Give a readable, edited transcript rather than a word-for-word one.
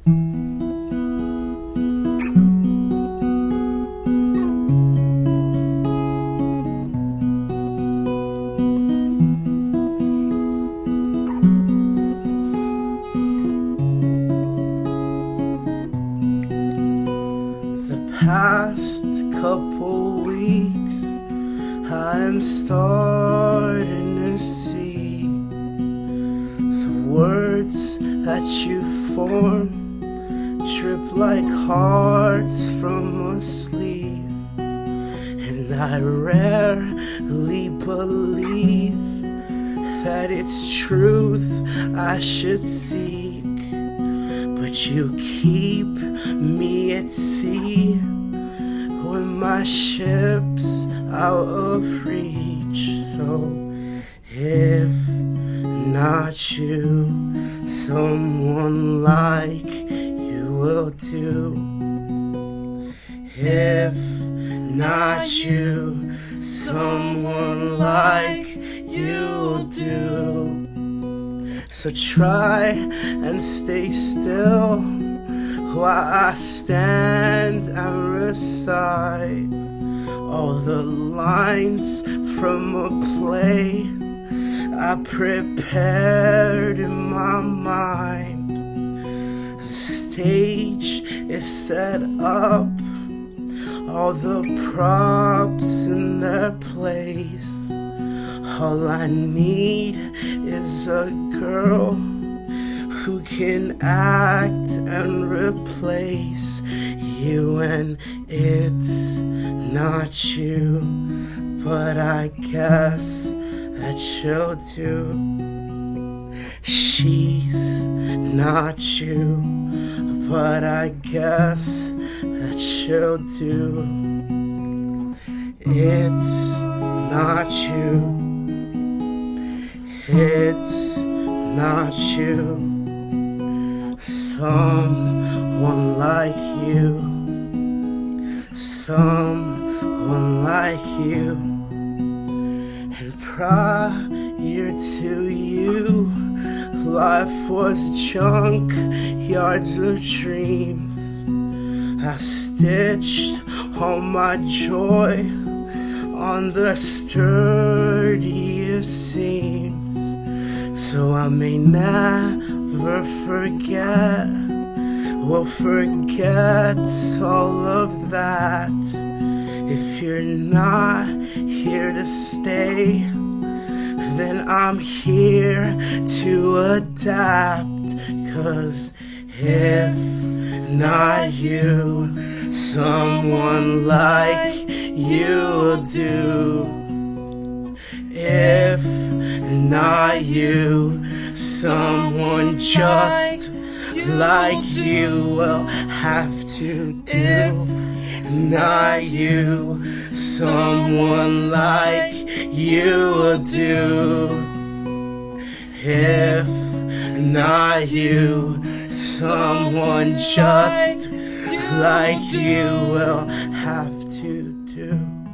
Past couple weeks, I'm starting to see the words that you form drip like hearts from a sleeve, and I rarely believe that it's truth I should seek, but you keep me at sea when my ship's out of reach. So if not you, someone like you will do. If not you, someone like you will do. So try and stay still while I stand and recite all the lines from a play I prepared in my mind. The stage is set up, all the props in their place. All I need is a girl who can act and replace you, and it's not you, but I guess that she'll do. She's not you, but I guess that she'll do. It's not you, it's not you. Someone like you, someone like you. And prior to you, life was junk yards of dreams. I stitched all my joy on the sturdiest seams, so I may never forget, will forget all of that. If you're not here to stay, then I'm here to adapt. 'Cause if not you, someone like you will do. If not you, someone just like you will have to do. Not you, someone like you will do. If not you, someone just like you will have to do.